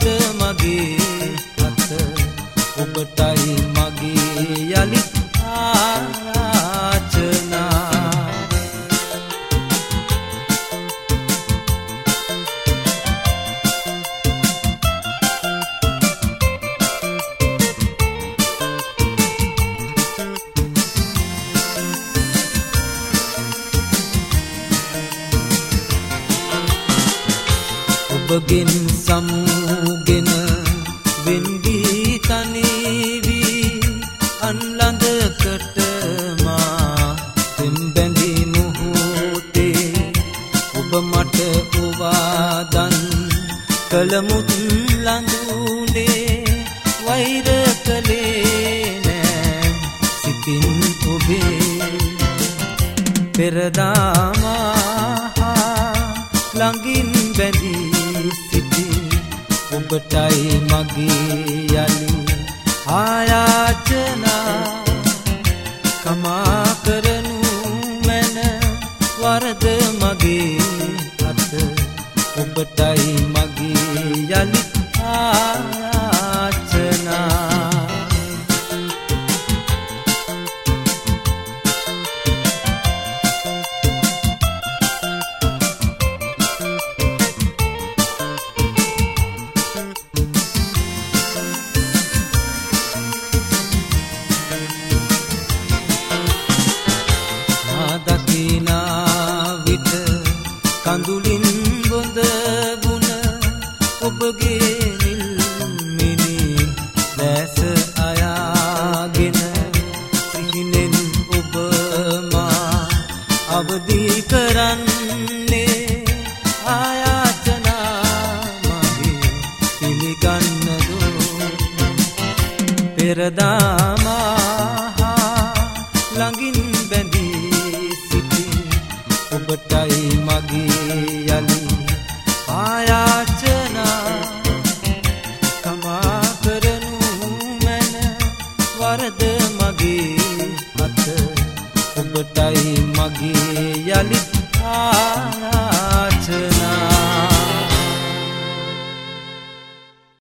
වරද මගේ අත ඔබටයි මගේ යලිත් ආරාධනා ඔබගෙන් සමුගෙන වෙන්දී තනිවි අන්ලඳකට මා තෙම්බැඳි මොහොතේ ඔබ මට උවාදන් කළමුත් ළඟුනේ වෛර කළේ නෑ සිතින් ඔබේ පෙරදාමා ළඟින් බැඳී සිටි ඔබටයි මගේ යලි ආයාචනා කමා කරනු මැන වරද මගේ අත ඔබටයි මගේ යලි ආයාචනා කඳුලින් බොඳ බුණ ඔබගේ නිල්මිනි දැස අයාගෙන සිහිනෙන් ඔබ මා අවදි කරන්නේ ආයාචනා මගේ පිළිගන්නදෝ පෙරදාමා ළඟින් බැඳී සිටි ඔබට